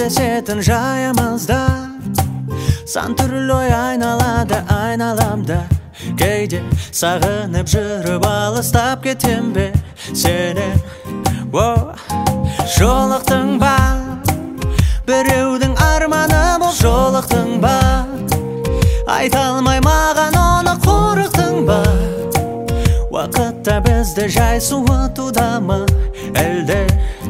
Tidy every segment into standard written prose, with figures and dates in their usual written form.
кездесетін жайымызда сан түрлі ой айналады айналамда. Кейде сағынып жүріп алыстап кетем бе сенен. Жолықтың ба, біреудің арманы бұл жолықтың ба, айта алмай маған оны қорықтың ба. Уақытта бізді жай суытуда ма әлде?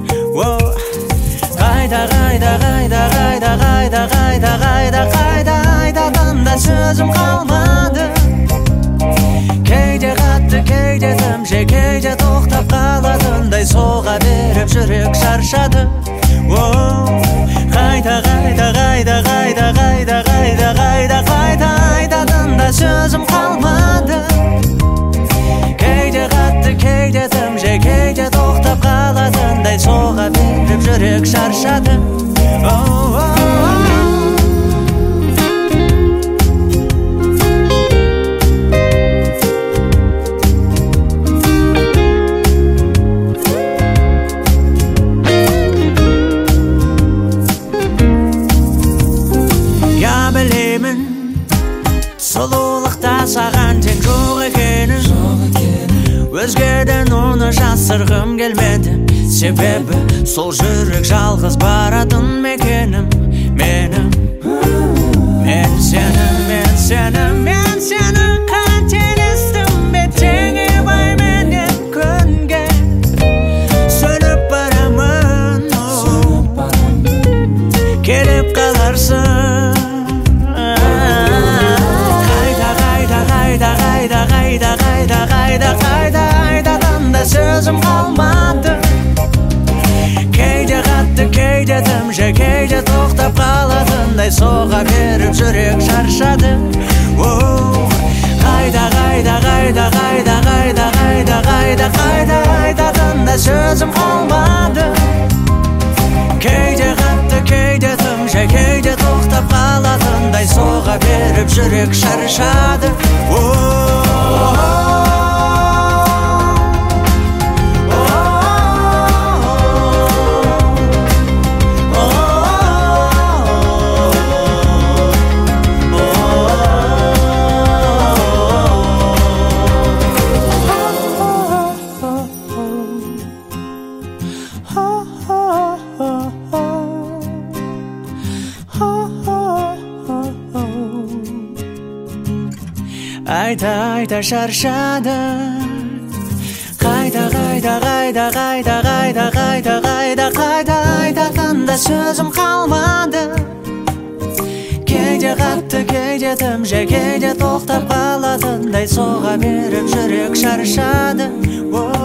Қайда қайда қайда қайда қайда қайда қайда қайда айтатын да сөзім қалмады. Кейде қатты кейде тым кейде тоқтап қалатындай соға беріп жүрек шаршады. Қайда қайда қайда қайда қайда қайда қайда қайда айтатын да сөзім қалмады. Кейде қатты кейде тым кейде тоқтап қалатындай соға беріп жүрек шаршады. Я білемін сұлулықта саған тең жоқ екенін, өзгеден оны жасырғым келмеді. Себебі сол жүрек жалғыз баратын мекенім менің. Мен сені қателестім бе теңебай менен күнге сөніп барамын, келіп қаларсың. Қайда қайда қайда қайда қайда қайда қайда қайда айтатын да сөзім қалмады. Кейде қатты кейде тым кейде тоқтап қалатындай соға беріп жүрек шаршады. Қайда қайда қайда қайда қайда қайда қайда қайда айтатын да сөзім қалмады. Кейде қатты кейде тым кейде тоқтап қалатындай соға беріп жүрек шаршады. Айта шаршады. Қайда қайда қайда қайда қайда қайда қайда қайда айтатын да сөзім қалмады. Кейде қатты кейде тым кейде тоқтап қалатындай соға беріп жүрек шаршады.